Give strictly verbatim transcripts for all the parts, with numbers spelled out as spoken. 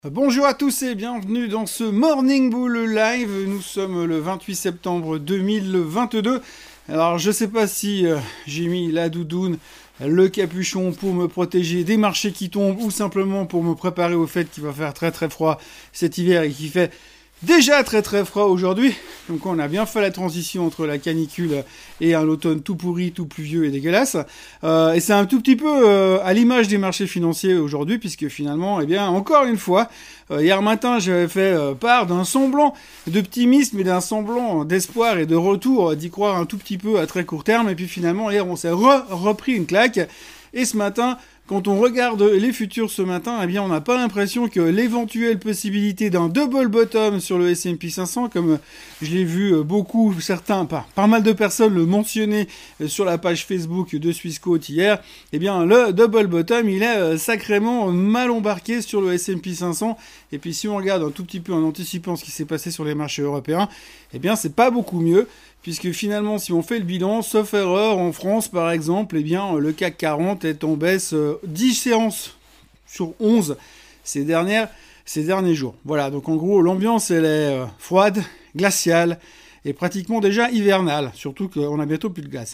Bonjour à tous et bienvenue dans ce Morning Bull Live. Nous sommes le vingt-huit septembre deux mille vingt-deux. Alors je sais pas si euh, j'ai mis la doudoune, le capuchon pour me protéger des marchés qui tombent ou simplement pour me préparer au fait qu'il va faire très très froid cet hiver et qu'il fait déjà très très froid aujourd'hui. Donc on a bien fait la transition entre la canicule et un automne tout pourri, tout pluvieux et dégueulasse. Euh, et c'est un tout petit peu euh, à l'image des marchés financiers aujourd'hui, puisque finalement, eh bien, encore une fois, euh, hier matin, j'avais fait euh, part d'un semblant d'optimisme et d'un semblant d'espoir et de retour, d'y croire un tout petit peu à très court terme. Et puis finalement, hier, on s'est re repris une claque. Et ce matin, quand on regarde les futurs ce matin, eh bien, on n'a pas l'impression que l'éventuelle possibilité d'un double bottom sur le S and P cinq cents, comme je l'ai vu beaucoup, certains, pas, pas mal de personnes le mentionner sur la page Facebook de Swissquote hier, eh bien, le double bottom, il est sacrément mal embarqué sur le S and P cinq cents. Et puis, si on regarde un tout petit peu en anticipant ce qui s'est passé sur les marchés européens, eh bien, c'est pas beaucoup mieux. Puisque finalement, si on fait le bilan, sauf erreur, en France par exemple, eh bien, le C A C quarante est en baisse euh, dix séances sur onze ces, dernières, ces derniers jours. Voilà, donc en gros, l'ambiance, elle est euh, froide, glaciale et pratiquement déjà hivernale, surtout qu'on a bientôt plus de glace.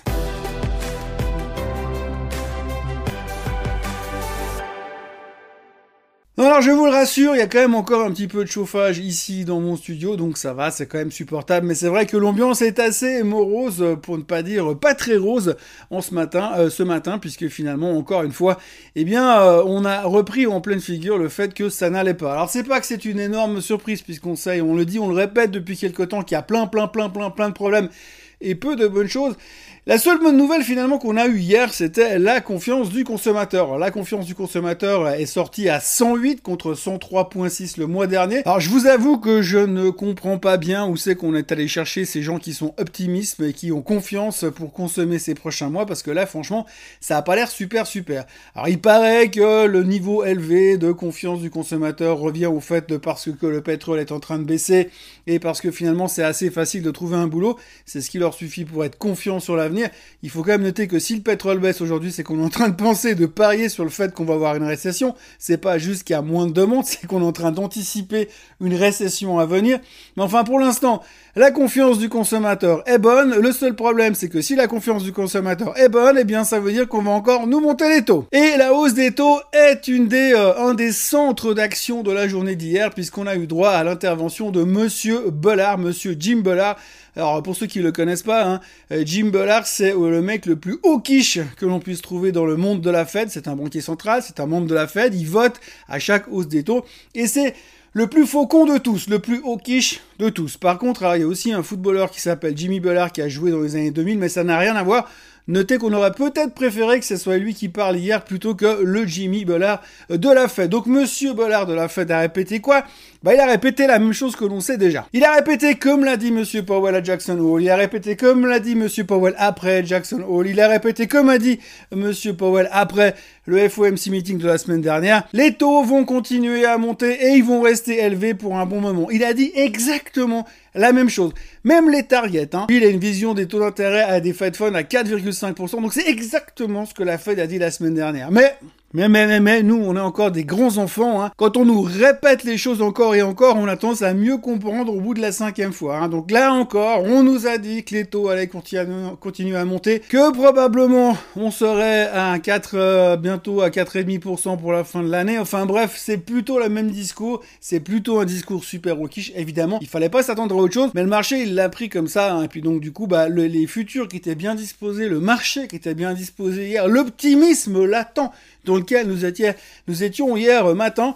Alors je vous le rassure, il y a quand même encore un petit peu de chauffage ici dans mon studio, donc ça va, c'est quand même supportable, mais c'est vrai que l'ambiance est assez morose, pour ne pas dire pas très rose, en ce matin, euh, ce matin, puisque finalement, encore une fois, eh bien, euh, on a repris en pleine figure le fait que ça n'allait pas. Alors c'est pas que c'est une énorme surprise, puisqu'on sait, on le dit, on le répète depuis quelque temps, qu'il y a plein, plein, plein, plein, plein de problèmes, et peu de bonnes choses. La seule bonne nouvelle finalement qu'on a eue hier, c'était la confiance du consommateur. La confiance du consommateur est sortie à cent huit contre cent trois virgule six le mois dernier. Alors je vous avoue que je ne comprends pas bien où c'est qu'on est allé chercher ces gens qui sont optimistes et qui ont confiance pour consommer ces prochains mois, parce que là franchement, ça a pas l'air super super. Alors il paraît que le niveau élevé de confiance du consommateur revient au fait de parce que le pétrole est en train de baisser et parce que finalement c'est assez facile de trouver un boulot. C'est ce qui leur suffit pour être confiant sur l'avenir. Il faut quand même noter que si le pétrole baisse aujourd'hui, c'est qu'on est en train de penser, de parier sur le fait qu'on va avoir une récession. C'est pas juste qu'il y a moins de demandes, c'est qu'on est en train d'anticiper une récession à venir. Mais enfin, pour l'instant, la confiance du consommateur est bonne. Le seul problème, c'est que si la confiance du consommateur est bonne, eh bien, ça veut dire qu'on va encore nous monter les taux. Et la hausse des taux est une des, euh, un des centres d'action de la journée d'hier, puisqu'on a eu droit à l'intervention de Monsieur Bullard, Monsieur Jim Bullard. Alors, pour ceux qui le connaissent pas, hein, Jim Bullard, c'est le mec le plus hawkish que l'on puisse trouver dans le monde de la Fed. C'est un banquier central, c'est un membre de la Fed. Il vote à chaque hausse des taux. Et c'est le plus faucon de tous, le plus hawkish de tous. Par contre, alors, il y a aussi un footballeur qui s'appelle Jimmy Bullard qui a joué dans les années deux mille, mais ça n'a rien à voir. Notez qu'on aurait peut-être préféré que ce soit lui qui parle hier plutôt que le Jimmy Bullard de la Fed. Donc Monsieur Bullard de la Fed a répété quoi? Bah il a répété la même chose que l'on sait déjà. Il a répété comme l'a dit Monsieur Powell à Jackson Hole. Il a répété comme l'a dit Monsieur Powell après Jackson Hole. Il a répété comme a dit Monsieur Powell après le F O M C meeting de la semaine dernière. Les taux vont continuer à monter et ils vont rester élevés pour un bon moment. Il a dit exactement la même chose. Même les targets, hein. Lui, il a une vision des taux d'intérêt à des Fed Funds à quatre virgule cinq pour cent. Donc c'est exactement ce que la Fed a dit la semaine dernière. Mais Mais, mais, mais, mais, nous, on est encore des grands enfants, hein. Quand on nous répète les choses encore et encore, on a tendance à mieux comprendre au bout de la cinquième fois, hein. Donc là encore, on nous a dit que les taux allaient continu continuer à monter, que probablement, on serait à quatre, euh, bientôt à quatre virgule cinq pour cent pour la fin de l'année. Enfin bref, c'est plutôt le même discours, c'est plutôt un discours super hawkish, évidemment. Il fallait pas s'attendre à autre chose, mais le marché, il l'a pris comme ça, hein. Et puis donc, du coup, bah, le, les futurs qui étaient bien disposés, le marché qui était bien disposé hier, l'optimisme latent, dans lequel nous étions, nous étions hier matin,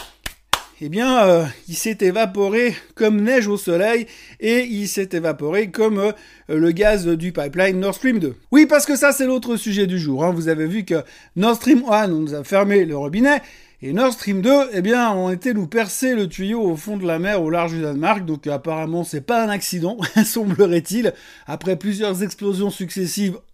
eh bien, euh, il s'est évaporé comme neige au soleil et il s'est évaporé comme euh, le gaz du pipeline Nord Stream deux. Oui, parce que ça, c'est l'autre sujet du jour, hein. Vous avez vu que Nord Stream un, on nous a fermé le robinet, et Nord Stream deux, eh bien, ont été nous percer le tuyau au fond de la mer au large du Danemark. Donc apparemment, c'est pas un accident, semblerait-il. Après plusieurs explosions successives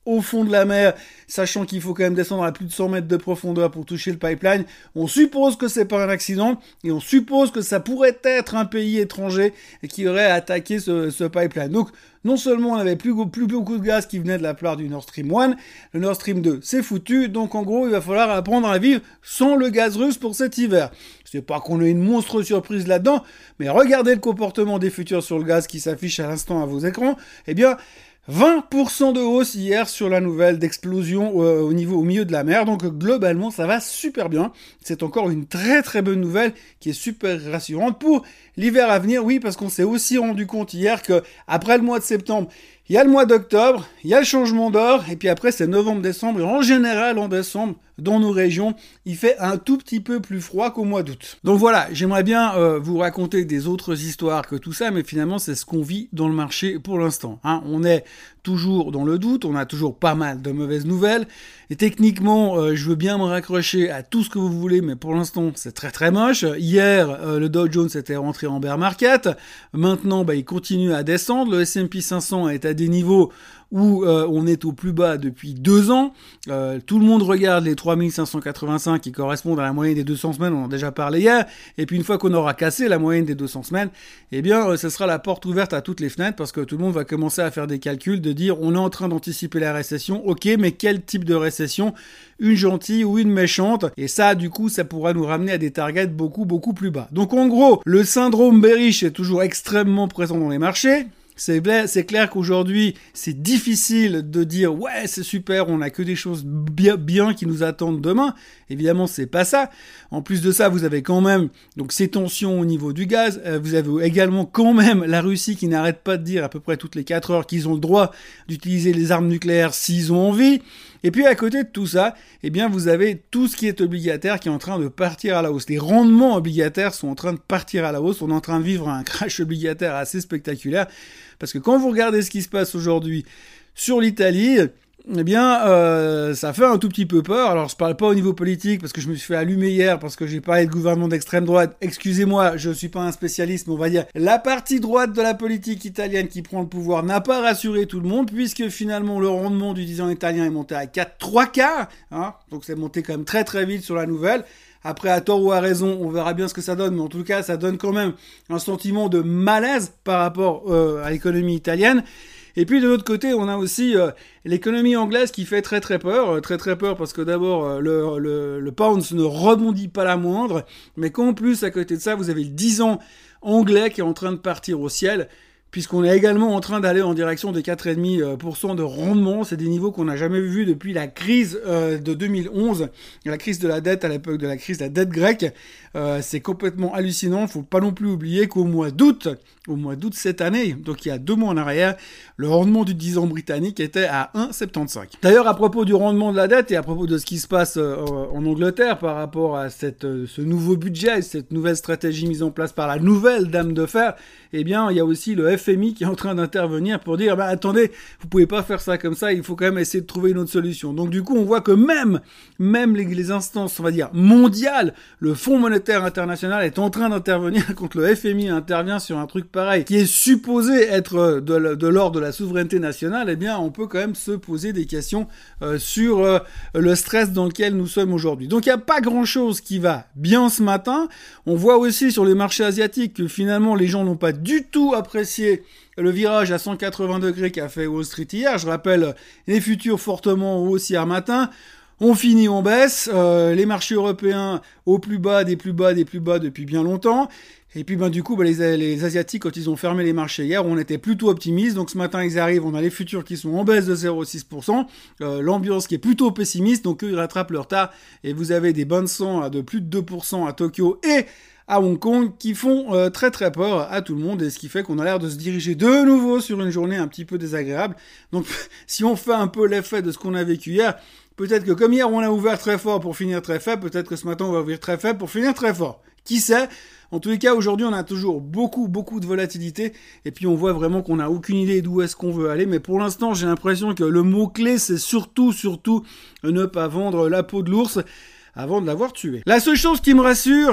au fond de la mer, sachant qu'il faut quand même descendre à plus de cent mètres de profondeur pour toucher le pipeline. On suppose que c'est pas un accident et on suppose que ça pourrait être un pays étranger qui aurait attaqué ce, ce pipeline. Donc, non seulement on n'avait plus, plus beaucoup de gaz qui venait de la part du Nord Stream un, le Nord Stream deux c'est foutu, donc en gros il va falloir apprendre à vivre sans le gaz russe pour cet hiver. C'est pas qu'on ait une monstre surprise là-dedans, mais regardez le comportement des futurs sur le gaz qui s'affiche à l'instant à vos écrans, eh bien vingt pour cent de hausse hier sur la nouvelle d'explosion euh, au niveau au milieu de la mer, donc globalement ça va super bien. C'est encore une très très bonne nouvelle qui est super rassurante pour l'hiver à venir, oui, parce qu'on s'est aussi rendu compte hier que après le mois de septembre, il y a le mois d'octobre, il y a le changement d'heure, et puis après c'est novembre-décembre, et en général en décembre, dans nos régions, il fait un tout petit peu plus froid qu'au mois d'août. Donc voilà, j'aimerais bien euh, vous raconter des autres histoires que tout ça, mais finalement c'est ce qu'on vit dans le marché pour l'instant. Hein. On est toujours dans le doute, on a toujours pas mal de mauvaises nouvelles, et techniquement, euh, je veux bien me raccrocher à tout ce que vous voulez, mais pour l'instant c'est très très moche. Hier, euh, le Dow Jones était rentré en bear market, maintenant bah, il continue à descendre, le S and P cinq cents est à des niveaux où euh, on est au plus bas depuis deux ans. Euh, tout le monde regarde les trois mille cinq cent quatre-vingt-cinq qui correspondent à la moyenne des deux cents semaines, on en a déjà parlé hier, et puis une fois qu'on aura cassé la moyenne des deux cents semaines, eh bien euh, ce sera la porte ouverte à toutes les fenêtres, parce que tout le monde va commencer à faire des calculs, de dire on est en train d'anticiper la récession, ok, mais quel type de récession ? Une gentille ou une méchante, et ça du coup ça pourra nous ramener à des targets beaucoup beaucoup plus bas. Donc en gros, le syndrome bearish est toujours extrêmement présent dans les marchés. C'est clair, c'est clair qu'aujourd'hui, c'est difficile de dire « Ouais, c'est super, on a que des choses bien, bien qui nous attendent demain ». Évidemment, c'est pas ça. En plus de ça, vous avez quand même donc ces tensions au niveau du gaz. Euh, vous avez également quand même la Russie qui n'arrête pas de dire à peu près toutes les quatre heures qu'ils ont le droit d'utiliser les armes nucléaires s'ils ont envie. Et puis à côté de tout ça, eh bien vous avez tout ce qui est obligataire qui est en train de partir à la hausse. Les rendements obligataires sont en train de partir à la hausse. On est en train de vivre un crash obligataire assez spectaculaire. Parce que quand vous regardez ce qui se passe aujourd'hui sur l'Italie, eh bien, euh, ça fait un tout petit peu peur. Alors, je parle pas au niveau politique parce que je me suis fait allumer hier parce que j'ai parlé de gouvernement d'extrême droite. Excusez-moi, je suis pas un spécialiste, mais on va dire la partie droite de la politique italienne qui prend le pouvoir n'a pas rassuré tout le monde, puisque finalement le rendement du dix ans italien est monté à quatre trois quarts, hein. Donc c'est monté quand même très très vite sur la nouvelle. Après, à tort ou à raison, on verra bien ce que ça donne, mais en tout cas, ça donne quand même un sentiment de malaise par rapport euh, à l'économie italienne. Et puis de l'autre côté, on a aussi euh, l'économie anglaise qui fait très très peur, euh, très très peur parce que d'abord euh, le, le, le pound ne rebondit pas la moindre, mais qu'en plus à côté de ça, vous avez le dix ans anglais qui est en train de partir au ciel, puisqu'on est également en train d'aller en direction des quatre virgule cinq pour cent de rendement. C'est des niveaux qu'on n'a jamais vus depuis la crise euh, de deux mille onze, la crise de la dette à l'époque de la crise de la dette grecque. Euh, c'est complètement hallucinant. Il faut pas non plus oublier qu'au mois d'août, au mois d'août cette année, donc il y a deux mois en arrière, le rendement du dix ans britannique était à un virgule soixante-quinze. D'ailleurs, à propos du rendement de la dette et à propos de ce qui se passe euh, en Angleterre par rapport à cette, euh, ce nouveau budget, cette nouvelle stratégie mise en place par la nouvelle dame de fer, eh bien, il y a aussi le F M I qui est en train d'intervenir pour dire, bah, attendez, vous pouvez pas faire ça comme ça, il faut quand même essayer de trouver une autre solution. Donc, du coup, on voit que même, même les, les instances, on va dire, mondiales, le Fonds monétaire international est en train d'intervenir quand le F M I intervient sur un truc pareil, qui est supposé être de, de l'ordre de la souveraineté nationale. Eh bien, on peut quand même se poser des questions euh, sur euh, le stress dans lequel nous sommes aujourd'hui. Donc, il n'y a pas grand-chose qui va bien ce matin. On voit aussi sur les marchés asiatiques que finalement, les gens n'ont pas du tout apprécié le virage à cent quatre-vingts degrés qu'a fait Wall Street hier. Je rappelle, les futurs fortement en hausse hier matin. On finit en baisse. Euh, les marchés européens au plus bas, des plus bas, des plus bas depuis bien longtemps. Et puis ben du coup, ben, les, les Asiatiques, quand ils ont fermé les marchés hier, on était plutôt optimistes. Donc ce matin, ils arrivent, on a les futurs qui sont en baisse de zéro virgule six pour cent. Euh, l'ambiance qui est plutôt pessimiste, donc eux, ils rattrapent leur retard. Et vous avez des bonnes cents de plus de deux pour cent à Tokyo et à Hong Kong qui font euh, très très peur à tout le monde, et ce qui fait qu'on a l'air de se diriger de nouveau sur une journée un petit peu désagréable. Donc si on fait un peu l'effet de ce qu'on a vécu hier, peut-être que comme hier on a ouvert très fort pour finir très faible, peut-être que ce matin on va ouvrir très faible pour finir très fort. Qui sait ? En tous les cas, aujourd'hui, on a toujours beaucoup, beaucoup de volatilité. Et puis, on voit vraiment qu'on n'a aucune idée d'où est-ce qu'on veut aller. Mais pour l'instant, j'ai l'impression que le mot-clé, c'est surtout, surtout, ne pas vendre la peau de l'ours avant de l'avoir tué. La seule chose qui me rassure,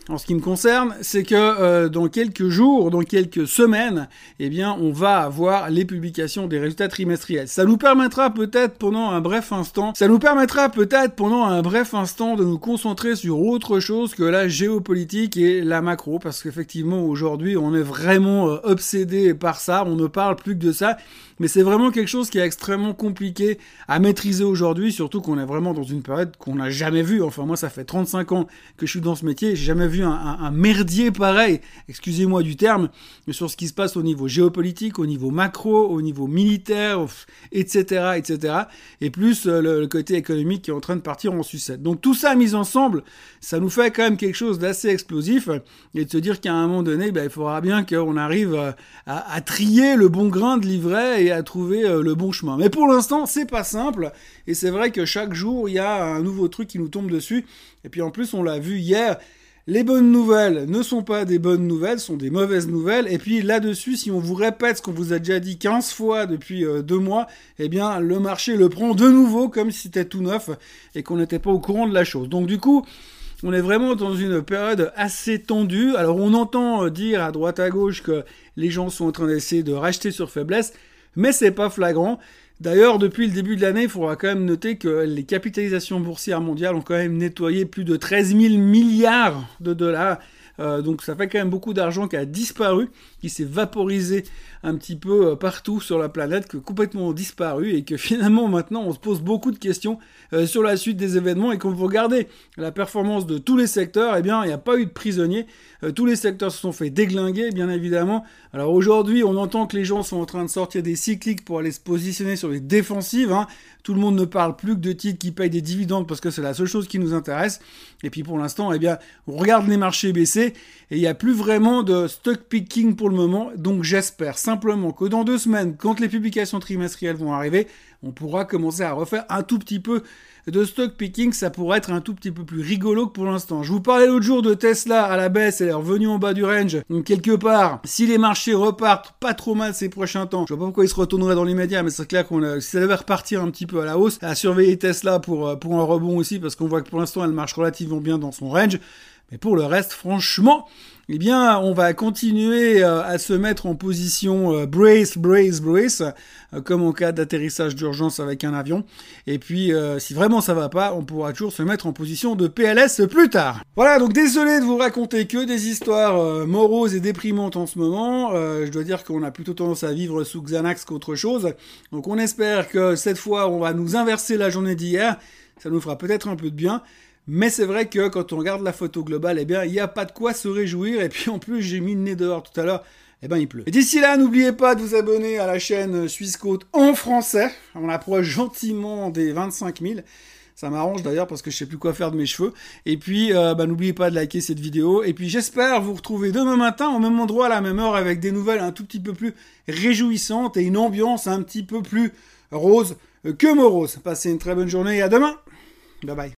en ce qui me concerne, c'est que euh, dans quelques jours, dans quelques semaines, eh bien, on va avoir les publications des résultats trimestriels. Ça nous permettra peut-être pendant un bref instant, ça nous permettra peut-être pendant un bref instant de nous concentrer sur autre chose que la géopolitique et la macro, parce qu'effectivement, aujourd'hui, on est vraiment euh, obsédé par ça, on ne parle plus que de ça, mais c'est vraiment quelque chose qui est extrêmement compliqué à maîtriser aujourd'hui, surtout qu'on est vraiment dans une période qu'on n'a jamais vue. Enfin, moi, ça fait trente-cinq ans que je suis dans ce métier, j'ai jamais vu un, un, un merdier pareil, excusez-moi du terme, mais sur ce qui se passe au niveau géopolitique, au niveau macro, au niveau militaire, et cetera, et cetera. Et plus euh, le, le côté économique qui est en train de partir en sucette. Donc tout ça mis ensemble, ça nous fait quand même quelque chose d'assez explosif, et de se dire qu'à un moment donné, ben, il faudra bien qu'on arrive à, à, à trier le bon grain de l'ivraie et à trouver euh, le bon chemin. Mais pour l'instant, c'est pas simple, et c'est vrai que chaque jour, il y a un nouveau truc qui nous tombe dessus, et puis en plus, on l'a vu hier, les bonnes nouvelles ne sont pas des bonnes nouvelles, sont des mauvaises nouvelles, et puis là-dessus, si on vous répète ce qu'on vous a déjà dit quinze fois depuis euh, deux mois, eh bien, le marché le prend de nouveau comme si c'était tout neuf, et qu'on n'était pas au courant de la chose. Donc du coup, on est vraiment dans une période assez tendue. Alors on entend dire à droite à gauche que les gens sont en train d'essayer de racheter sur faiblesse, mais c'est pas flagrant. D'ailleurs, depuis le début de l'année, il faudra quand même noter que les capitalisations boursières mondiales ont quand même nettoyé plus de treize mille milliards de dollars. Euh, donc ça fait quand même beaucoup d'argent qui a disparu, qui s'est vaporisé un petit peu partout sur la planète, qui a complètement disparu, et que finalement maintenant on se pose beaucoup de questions euh, sur la suite des événements, et quand vous regardez la performance de tous les secteurs, eh bien il n'y a pas eu de prisonniers, euh, tous les secteurs se sont fait déglinguer bien évidemment. Alors aujourd'hui on entend que les gens sont en train de sortir des cycliques pour aller se positionner sur les défensives, hein. Tout le monde ne parle plus que de titres qui payent des dividendes parce que c'est la seule chose qui nous intéresse. Et puis pour l'instant, eh bien, on regarde les marchés baisser et il n'y a plus vraiment de stock picking pour le moment. Donc j'espère simplement que dans deux semaines, quand les publications trimestrielles vont arriver, on pourra commencer à refaire un tout petit peu de stock picking. Ça pourrait être un tout petit peu plus rigolo que pour l'instant. Je vous parlais l'autre jour de Tesla à la baisse, elle est revenue en bas du range. Donc quelque part, si les marchés repartent pas trop mal ces prochains temps, je vois pas pourquoi ils se retourneraient dans l'immédiat, mais c'est clair qu'on a, si ça devait repartir un petit peu à la hausse, à surveiller Tesla pour, pour un rebond aussi, parce qu'on voit que pour l'instant elle marche relativement bien dans son range. Mais pour le reste, franchement, eh bien, on va continuer euh, à se mettre en position euh, brace, brace, brace, euh, comme en cas d'atterrissage d'urgence avec un avion. Et puis, euh, si vraiment ça va pas, on pourra toujours se mettre en position de P L S plus tard. Voilà, donc désolé de vous raconter que des histoires euh, moroses et déprimantes en ce moment. Euh, je dois dire qu'on a plutôt tendance à vivre sous Xanax qu'autre chose. Donc on espère que cette fois, on va nous inverser la journée d'hier. Ça nous fera peut-être un peu de bien. Mais c'est vrai que quand on regarde la photo globale, eh bien, il n'y a pas de quoi se réjouir. Et puis en plus, j'ai mis le nez dehors tout à l'heure, eh ben, il pleut. Et d'ici là, n'oubliez pas de vous abonner à la chaîne Suisse Côte en français. On approche gentiment des vingt-cinq mille. Ça m'arrange d'ailleurs parce que je sais plus quoi faire de mes cheveux. Et puis, euh, bah, n'oubliez pas de liker cette vidéo. Et puis, j'espère vous retrouver demain matin au même endroit, à la même heure, avec des nouvelles un tout petit peu plus réjouissantes et une ambiance un petit peu plus rose que morose. Passez une très bonne journée et à demain. Bye bye.